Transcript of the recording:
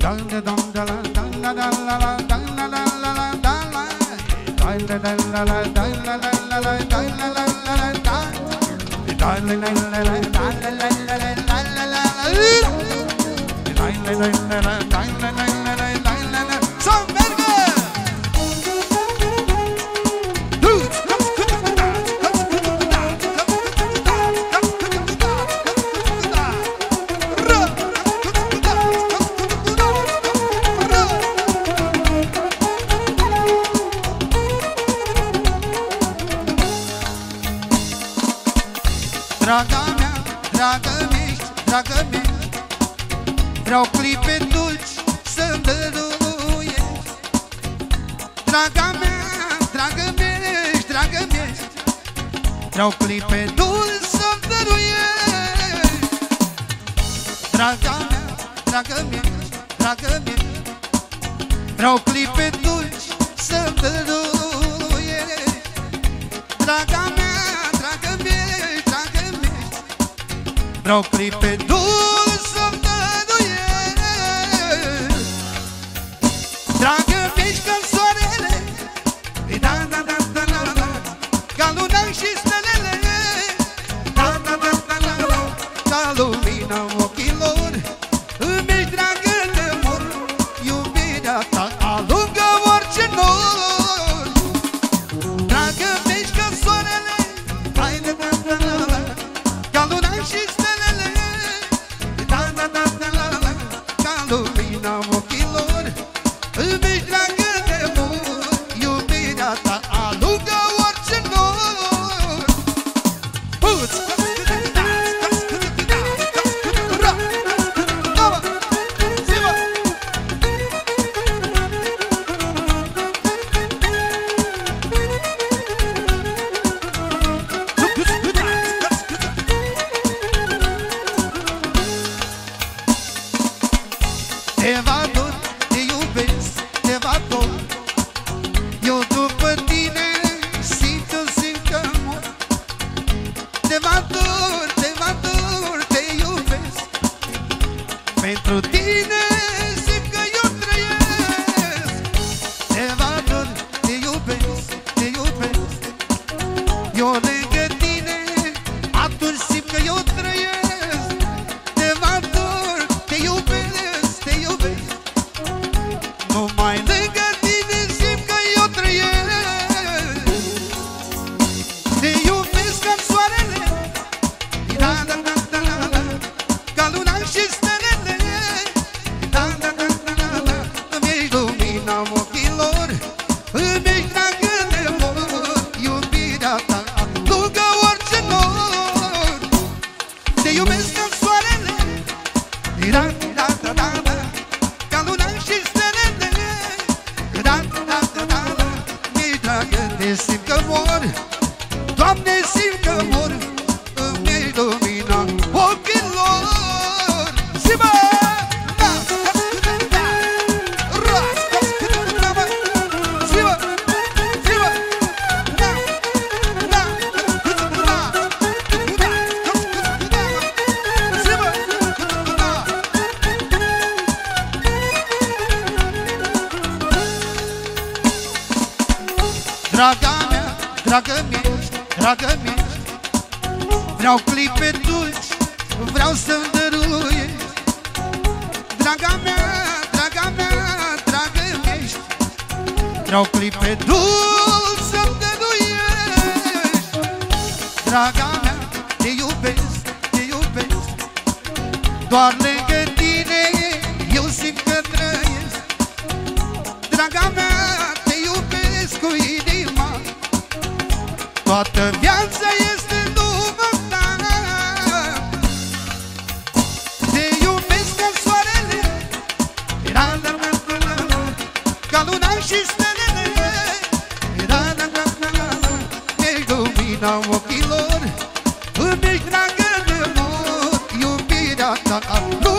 Draga mea, dragă mea, dragă mea, vreau clipe dulci să-mi dăruiești. Draga mea, dragă mea, dragă mea, vreau clipe dulci să-mi dăruiești. Draga mea, dragă mea, dragă mea, vreau clipe dulci să-mi dăruiești. Draga mea, dragă mea, vreau clipe dulci să-mi dăruiești. Dragă mea-și ca soarele, da, da, da, da, da, da, ca luna și stelele, da, da, da, da, da, da, ca lumina ochilor. Îmi-ești dragă de mor, iubirea ta alungă orice nor. Dragă mea-și ca soarele, hai, da, da, da, da, da, ca luna și stelele, lumina ochilor. Îmi-ești dragă de mult, iubirea ta alungă orice nor. Te va dor, te iubesc, te va dor. Eu după tine simt că mor. Te va dor, te va dor, te iubesc. Pentru tine simt că eu trăiesc. Te va dor, te iubesc, te iubesc. Eu lângă tine atunci simt că eu trăiesc. Te va dor, te iubesc, te iubesc. Numai lângă tine simt că eu trăiesc. Te iubesc ca soarele, da, da, da, da, da, ca luna și stelele, da, da, da, da, da. Îmi-ești lumina ochilor, îmi-ești dragă de mor, iubirea ta alungă orice nor. Te iubesc ca soarele, da, da, da, da, da, ca luna și stelele, da, da, da, da, da. Mi-ești dragă, ne simt că mor, Doamne, simt că mor, îmi-ești lumina ochilor. Zi-mă! Draga mea, dragă mea, dragă mea, vreau clipe dulci, vreau să-mi dăruiești. Draga mea, dragă mea, vreau clipe dulci să-mi dăruiești. Draga mea, te iubesc, te iubesc. Doar lângă tine eu simt că trăiesc. Draga mea, te iubesc cu inima, toată viața este lumea ta. Te iubesc ca soarele, da, da, da, da, da, ca luna și stelele, da, da, da, da, da. Mi-ești lumina ochilor, îmi-ești dragă de mor, iubirea ta.